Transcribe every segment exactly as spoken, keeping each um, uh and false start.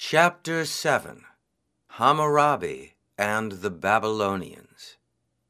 Chapter seven. Hammurabi and the Babylonians.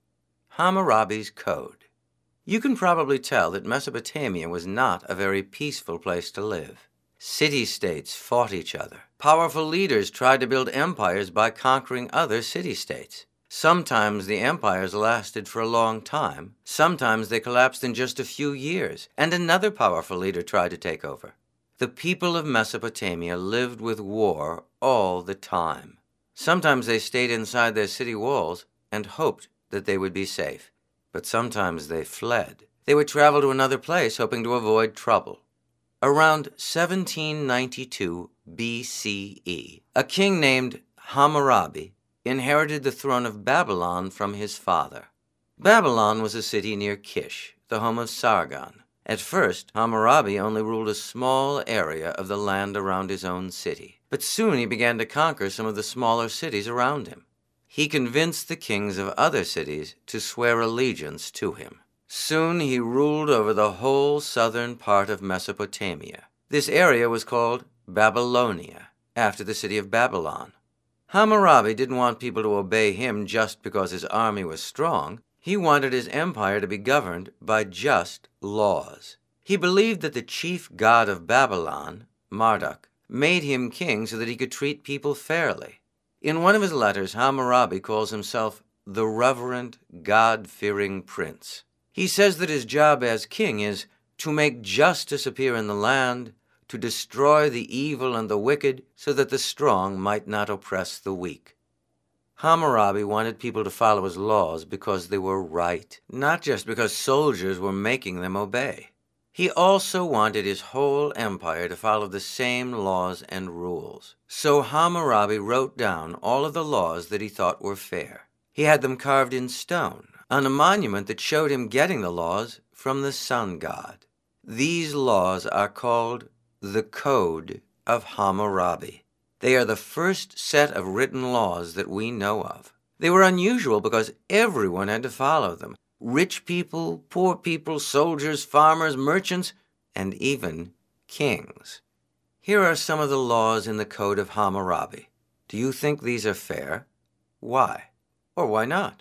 Hammurabi's Code. You can probably tell that Mesopotamia was not a very peaceful place to live. City-states fought each other. Powerful leaders tried to build empires by conquering other city-states. Sometimes the empires lasted for a long time. Sometimes they collapsed in just a few years, and another powerful leader tried to take over. The people of Mesopotamia lived with war all the time. Sometimes they stayed inside their city walls and hoped that they would be safe. But sometimes they fled. They would travel to another place hoping to avoid trouble. Around seventeen ninety-two B C E, a king named Hammurabi inherited the throne of Babylon from his father. Babylon was a city near Kish, the home of Sargon. At first, Hammurabi only ruled a small area of the land around his own city, but soon he began to conquer some of the smaller cities around him. He convinced the kings of other cities to swear allegiance to him. Soon he ruled over the whole southern part of Mesopotamia. This area was called Babylonia, after the city of Babylon. Hammurabi didn't want people to obey him just because his army was strong. He wanted his empire to be governed by just laws. He believed that the chief god of Babylon, Marduk, made him king so that he could treat people fairly. In one of his letters, Hammurabi calls himself the reverent, God-fearing prince. He says that his job as king is to make justice appear in the land, to destroy the evil and the wicked, so that the strong might not oppress the weak. Hammurabi wanted people to follow his laws because they were right, not just because soldiers were making them obey. He also wanted his whole empire to follow the same laws and rules. So Hammurabi wrote down all of the laws that he thought were fair. He had them carved in stone on a monument that showed him getting the laws from the sun god. These laws are called the Code of Hammurabi. They are the first set of written laws that we know of. They were unusual because everyone had to follow them. Rich people, poor people, soldiers, farmers, merchants, and even kings. Here are some of the laws in the Code of Hammurabi. Do you think these are fair? Why? Or why not?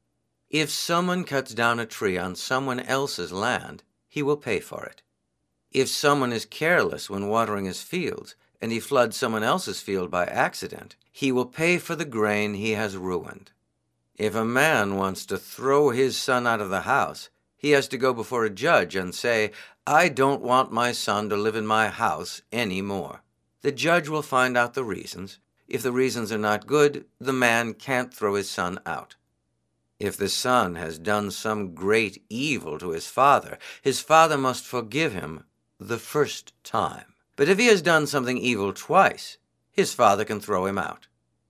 If someone cuts down a tree on someone else's land, he will pay for it. If someone is careless when watering his fields, and he floods someone else's field by accident, he will pay for the grain he has ruined. If a man wants to throw his son out of the house, he has to go before a judge and say, "I don't want my son to live in my house any more." The judge will find out the reasons. If the reasons are not good, the man can't throw his son out. If the son has done some great evil to his father, his father must forgive him the first time. But if he has done something evil twice, his father can throw him out.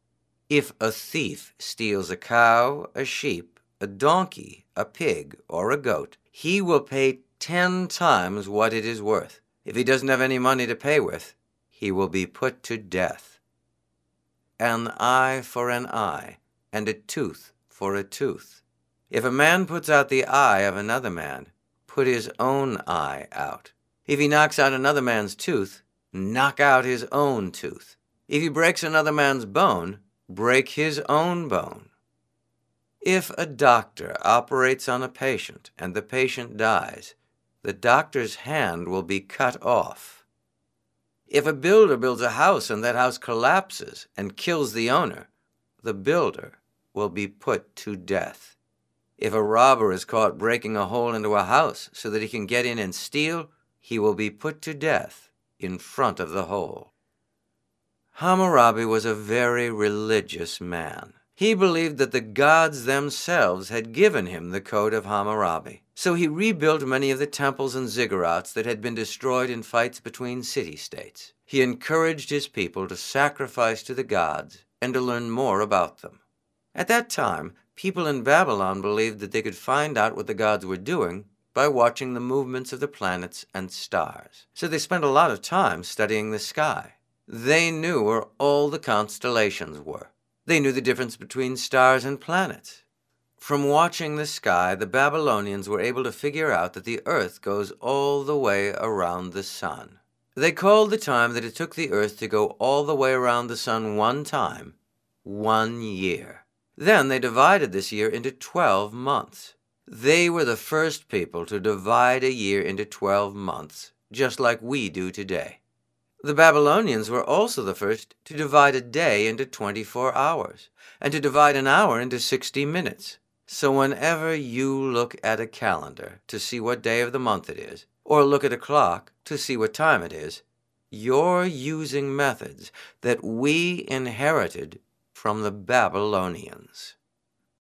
If a thief steals a cow, a sheep, a donkey, a pig, or a goat, he will pay ten times what it is worth. If he doesn't have any money to pay with, he will be put to death. An eye for an eye, and a tooth for a tooth. If a man puts out the eye of another man, put his own eye out. If he knocks out another man's tooth, knock out his own tooth. If he breaks another man's bone, break his own bone. If a doctor operates on a patient and the patient dies, the doctor's hand will be cut off. If a builder builds a house and that house collapses and kills the owner, the builder will be put to death. If a robber is caught breaking a hole into a house so that he can get in and steal, he will be put to death in front of the hole. Hammurabi was a very religious man. He believed that the gods themselves had given him the Code of Hammurabi. So he rebuilt many of the temples and ziggurats that had been destroyed in fights between city-states. He encouraged his people to sacrifice to the gods and to learn more about them. At that time, people in Babylon believed that they could find out what the gods were doing by watching the movements of the planets and stars. So they spent a lot of time studying the sky. They knew where all the constellations were. They knew the difference between stars and planets. From watching the sky, the Babylonians were able to figure out that the earth goes all the way around the sun. They called the time that it took the earth to go all the way around the sun one time one year. Then they divided this year into twelve months. They were the first people to divide a year into twelve months, just like we do today. The Babylonians were also the first to divide a day into twenty-four hours, and to divide an hour into sixty minutes. So whenever you look at a calendar to see what day of the month it is, or look at a clock to see what time it is, you're using methods that we inherited from the Babylonians.